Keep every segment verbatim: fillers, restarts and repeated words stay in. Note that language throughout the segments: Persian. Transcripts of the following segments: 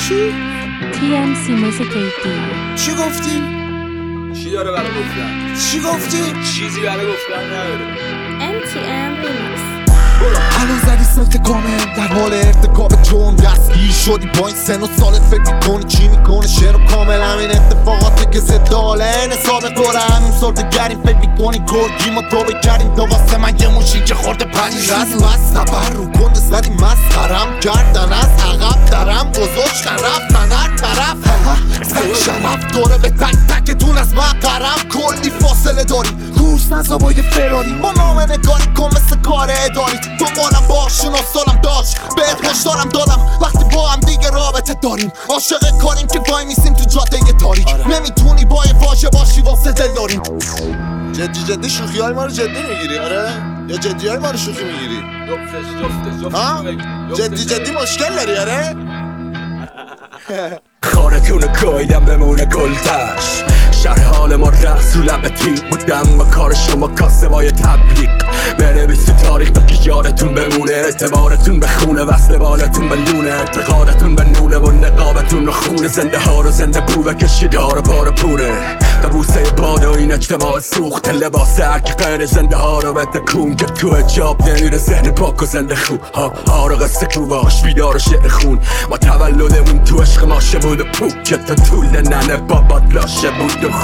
چی؟ تی ام سی موسیقی چی گفتی؟ چی داره برای گفتن؟ چی گفتی؟ چیزی برای گفتن نداره. ام تی ام ریمیکس. الان زدی سمت کامل در حال ارتکاب جرم دستگیر شدی با این سن و سالت فکر میکنی چی میکنه شعر و کامل همین اتفاقاته که زداله این حساب قره همین سرده گریم فکر میکنی گرگی ما تو بکریم تو واسه من یه موشین که خورده پنج رز مست سفر رو کنده زدی مسخرم کردن از عقب درم گذاشت رفتن هر طرف زدی شرف دوره به تک تکتون از مقرم کلی فاصله داری کورس نزا با یه فراری با نام نگاری کن مثل کار اداری تو مالم باشون و سالم داشت بهت هشدارم دادم وقتی با هم دیگه رابطه داریم عاشق کاریم که وای میسیم تو جاده تاریک نمیتونی با یه واژه باشی واسه دل داریم. جدی جدی شوخی های ما رو جدی میگیری آره؟ یا جدی های ما رو شوخی میگیری؟ جفتش جفتش جفتش ها؟ جفتش جدی جدی مشکل داری آره؟ کارتونو گایدم بمونه گلدش شرح حال ما رسولم به تیق بودم و کار شما کاسه بای تبلیغ بنویسی تاریخ تا که یادتون بمونه اعتبارتون به خونه وصل بالتون به لونه اعتقادتون به نونه و نقابتون رو خونه زنده ها رو زنده بو و کشیده ها رو پاره پونه قبوسه باده و این اجتماع سوخت لباس هرکی غیر زنده ها رو بده کون که تو اجاب نمیره ذهن پاک و زنده خون ها ها رو قصه کوباش بیدار و شعر خون ما تولدمون تو عشق ماشه بود و پوکت تا طول ننه بابات لاشه بود و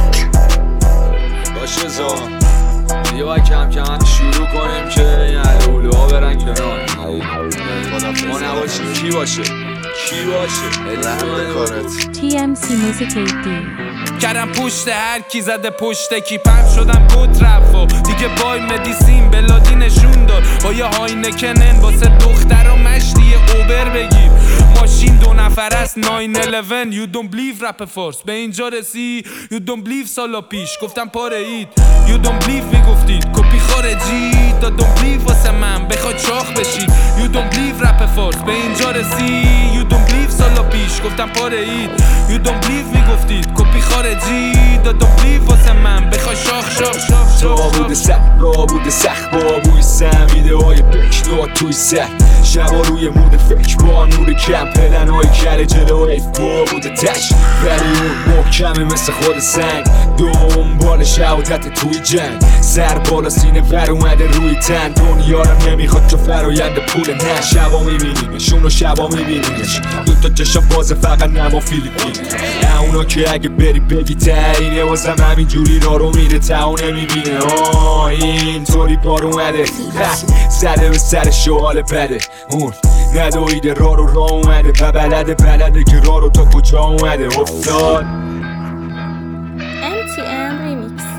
باشه زان دیگه باید کم کم شروع کنیم که این علولو ها برن کنار ما نباشیم کی باشه کی باشه لحظه کارت تی ام سی موسیقی کردم پشت هر کی زده پشت کی پم شدم گود رفت و دیگه بای مدیسین بلادی نشون داد با یه هاینه کنن واسه دختر و مشتی اوبر بگیر ماشین دو نفر است ناین الیون You don't believe rap force به اینجا رسی You don't believe سالا پیش گفتم پاره اید You don't believe میگفتید کپی خارجی دا don't believe واسه من بخواد چاخ بشید You don't believe rap force به اینجا رسی You don't believe سالا پیش گفتم پاره اید You don't believe میگفتید کپی خارجی دا don't believe واسه من بخواد شاخ شاخ شاخ شاخ بوده سخت با بوده سخت با بوی سمیده های بکنو توی سخت شبا روی مود فکر با نور کم پلن های کره جلو ایف با بوده تش ولی اون محکمه مثل خود سنگ دنبال شهادت توی جنگ سر بالا سینه ور اومده روی تن دنیا رو نمیخواد تو فرایند پول نه شبا میبینیمشون و شبا میبینیمش دوتا چشم بازه فقط نما فیلیپینه نه اونا که اگه بری بگی تایینه واسم همین جوری را رو میره تا اون نمیبینه آه این طوری بار اومده زده به سر شوال بده اون ندویده را رو را اومده و بلده بلده که را رو تا کجا اومده افتاد ام تی ام ریمیکس.